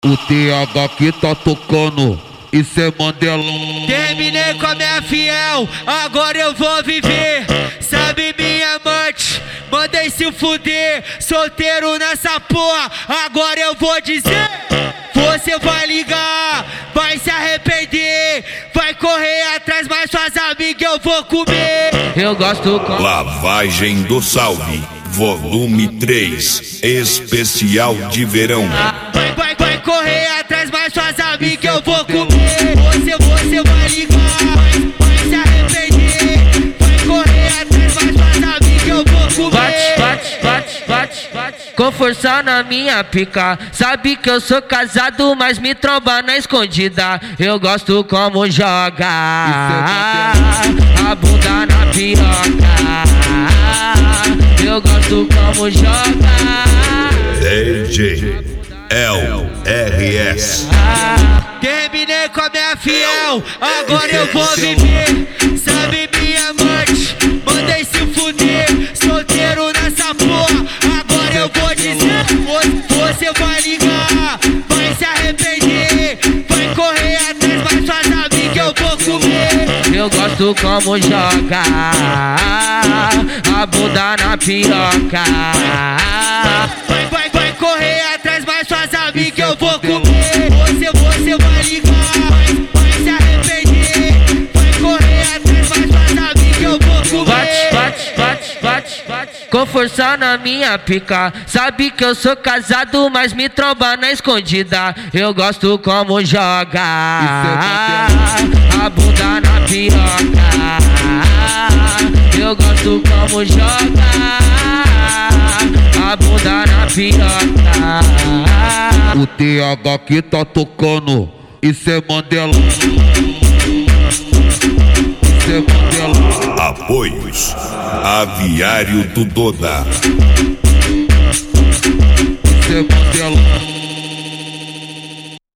O TH que tá tocando, isso é Mandelão. Terminei com a minha fiel, agora eu vou viver. Sabe minha amante, mandei se fuder. Solteiro nessa porra, agora eu vou dizer. Você vai ligar, vai se arrepender. Vai correr atrás, mas suas amigas eu vou comer. Eu gosto com Lavagem do Salve, volume 3, especial de verão. Vai correr atrás, mas suas amigas eu vou comer. Você vai ligar, vai se arrepender. Vai correr atrás, mas suas amigas eu vou comer. Bate. Com força na minha pica. Sabe que eu sou casado, mas me tromba na escondida. Eu gosto como joga a bunda na piroca. Eu gosto como joga. DJ LRS. Terminei com a minha fiel, agora eu vou viver. Sabe minha amante, mandei se fuder. Solteiro nessa porra, agora eu vou dizer. Você vai ligar, vai se arrepender. Vai correr atrás, mas suas amigas eu vou comer. Eu gosto como joga a bunda na piroca. Vai correr atrás, mas suas amigas eu vou comer. Você vai ligar, vai se arrepender. Vai correr atrás, mas suas amigas eu vou comer. Bate. Com força na minha pica. Sabe que eu sou casado, mas me tromba na escondida. Eu gosto como joga a bunda na piroca. Eu gosto como joga a bunda na piroca. O TH que tá tocando, isso é Mandelão. Isso é Mandelão. Apoios Aviário do Doda. Isso é Mandelão.